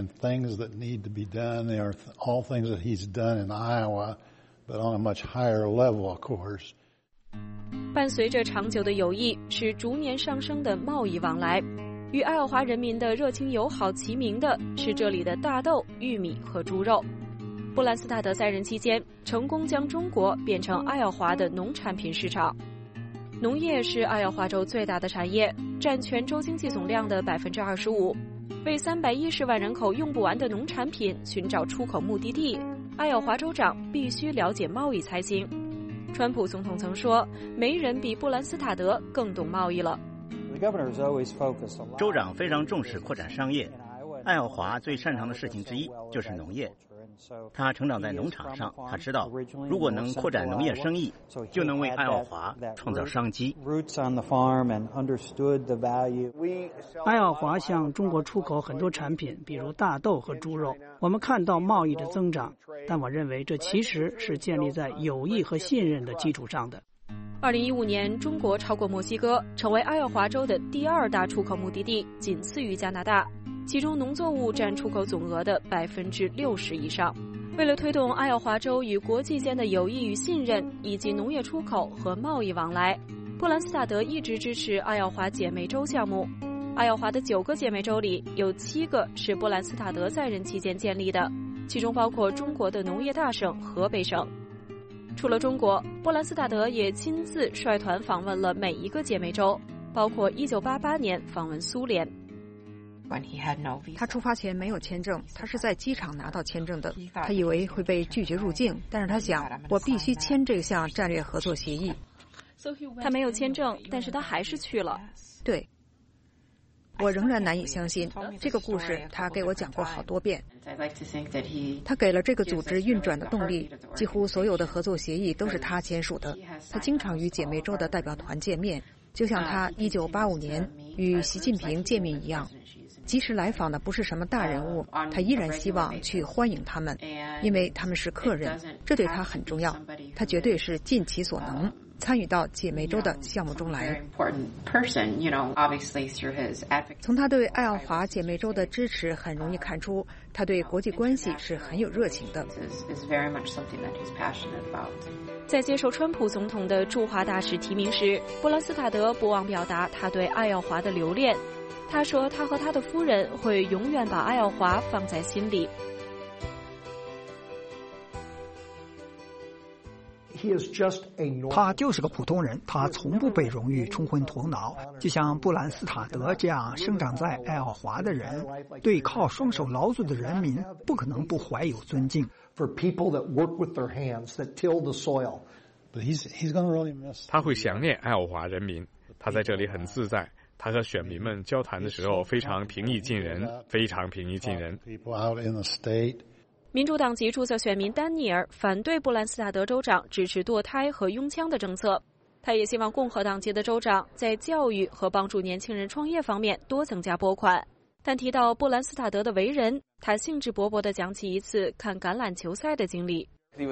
伴随着长久的友谊，是逐年上升的贸易往来。与爱奥华人民的热情友好齐名的是这里的大豆、玉米和猪肉。布兰斯塔德在任期间，成功将中国变成爱奥华的农产品市场。农业是爱奥华州最大的产业，占全州经济总量的百分之二十五。为三百一十万人口用不完的农产品寻找出口目的地，爱奥华州长必须了解贸易才行。川普总统曾说，没人比布兰斯塔德更懂贸易了。 州长非常重视扩展商业，爱奥华最擅长的事情之一就是农业。他成长在农场上，他知道如果能扩展农业生意，就能为爱奥华创造商机。 爱奥华向中国出口很多产品，比如大豆和猪肉。我们看到贸易的增长，但我认为这其实是建立在友谊和信任的基础上的。 二零一五年，中国超过墨西哥，成为爱奥华州的第二大出口目的地，仅次于加拿大。其中农作物占出口总额的百分之六十以上。为了推动爱奥华州与国际间的友谊与信任，以及农业出口和贸易往来，布兰斯塔德一直支持爱奥华姐妹州项目。爱奥华的九个姐妹州里，有七个是布兰斯塔德在任期间建立的，其中包括中国的农业大省河北省。除了中国，布兰斯塔德也亲自率团访问了每一个姐妹州，包括一九八八年访问苏联。 他出发前没有签证，他是在机场拿到签证的。他以为会被拒绝入境，但是他想，我必须签这项战略合作协议。 他没有签证，但是他还是去了。 对。我仍然难以相信这个故事，他给我讲过好多遍。他给了这个组织运转的动力，几乎所有的合作协议都是他签署的。他经常与姐妹州的代表团见面，就像他一九八五年与习近平见面一样。即使来访的不是什么大人物，他依然希望去欢迎他们，因为他们是客人，这对他很重要。他绝对是尽其所能参与到姐妹州的项目中来。从他对爱奥华姐妹州的支持很容易看出，他对国际关系是很有热情的。 在接受川普总统的驻华大使提名时，布兰斯塔德不忘表达他对爱奥华的留恋。他说他和他的夫人会永远把爱奥华放在心里。 他就是个普通人，他从不被荣誉冲昏头脑。就像布兰斯塔德这样生长在爱奥华的人，对靠双手劳作的人民不可能不怀有尊敬。 他会想念爱奥华人民，他在这里很自在。他和选民们交谈的时候非常平易近人，非常平易近人。 民主党籍注册选民丹尼尔反对布兰斯塔德州长支持堕胎和拥枪的政策，他也希望共和党籍的州长在教育和帮助年轻人创业方面多增加拨款。但提到布兰斯塔德的为人，他兴致勃勃地讲起一次看橄榄球赛的经历。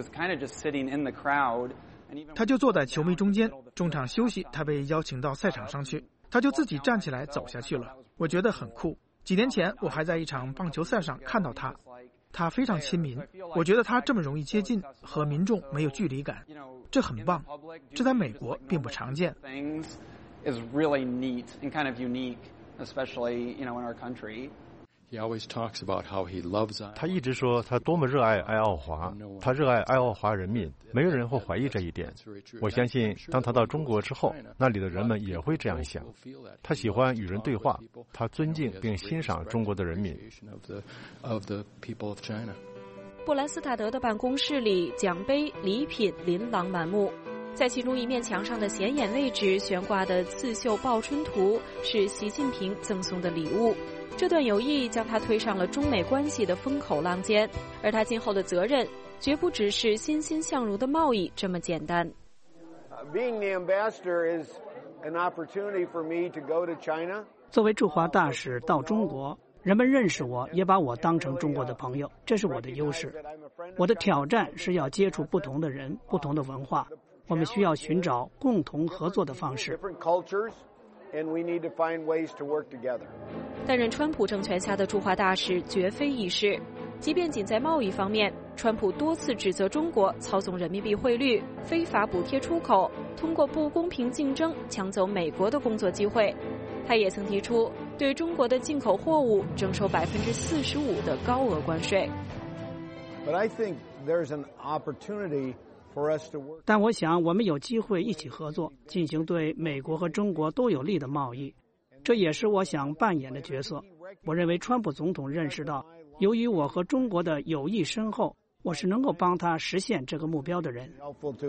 他就坐在球迷中间，中场休息，他被邀请到赛场上去，他就自己站起来走下去了。我觉得很酷。几年前我还在一场棒球赛上看到他，他非常亲民，我觉得他这么容易接近，和民众没有距离感，这很棒，这在美国并不常见。 他一直说他多么热爱爱奥华，他热爱爱奥华人民，没有人会怀疑这一点。我相信当他到中国之后，那里的人们也会这样想。他喜欢与人对话，他尊敬并欣赏中国的人民。 布兰斯塔德的办公室里，奖杯、礼品琳琅满目。在其中一面墙上的显眼位置悬挂的刺绣报春图是习近平赠送的礼物。这段友谊将他推上了中美关系的风口浪尖，而他今后的责任绝不只是欣欣向荣的贸易这么简单。 作为驻华大使到中国，人们认识我，也把我当成中国的朋友，这是我的优势。我的挑战是要接触不同的人、不同的文化，我们需要寻找共同合作的方式。 担任川普政权下的驻华大使绝非易事，即便仅在贸易方面，川普多次指责中国操纵人民币汇率、非法补贴出口，通过不公平竞争抢走美国的工作机会。他也曾提出对中国的进口货物征收百分之四十五的高额关税。 但我想我们有机会一起合作，进行对美国和中国都有利的贸易，这也是我想扮演的角色。我认为川普总统认识到，由于我和中国的友谊深厚，我是能够帮他实现这个目标的人。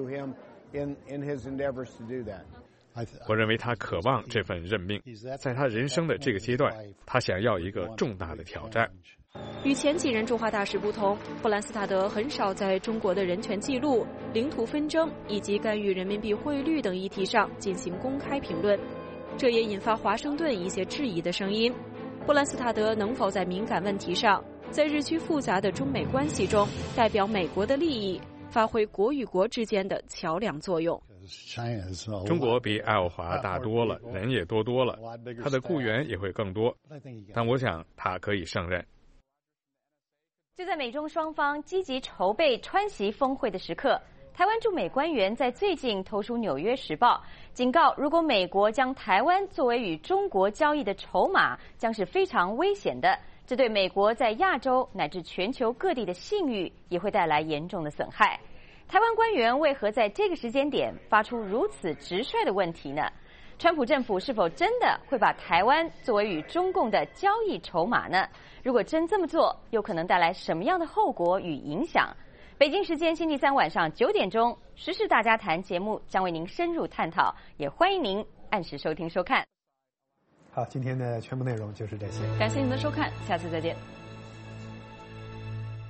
我认为他渴望这份任命，在他人生的这个阶段，他想要一个重大的挑战。 与前几任驻华大使不同，布兰斯塔德很少在中国的人权记录、领土纷争以及干预人民币汇率等议题上进行公开评论，这也引发华盛顿一些质疑的声音。布兰斯塔德能否在敏感问题上，在日趋复杂的中美关系中，代表美国的利益，发挥国与国之间的桥梁作用？ 中国比爱奥华大多了，人也多多了，他的雇员也会更多，但我想他可以胜任。 就在美中双方积极筹备川习峰会的时刻，台湾驻美官员在最近投书《纽约时报》，警告如果美国将台湾作为与中国交易的筹码，将是非常危险的。这对美国在亚洲乃至全球各地的信誉也会带来严重的损害。台湾官员为何在这个时间点发出如此直率的问题呢？ 川普政府是否真的会把台湾作为与中共的交易筹码呢？如果真这么做，又可能带来什么样的后果与影响？北京时间星期三晚上九点钟，《时事大家谈》节目将为您深入探讨，也欢迎您按时收听收看。 好，今天的全部内容就是这些， 感谢您的收看，下次再见。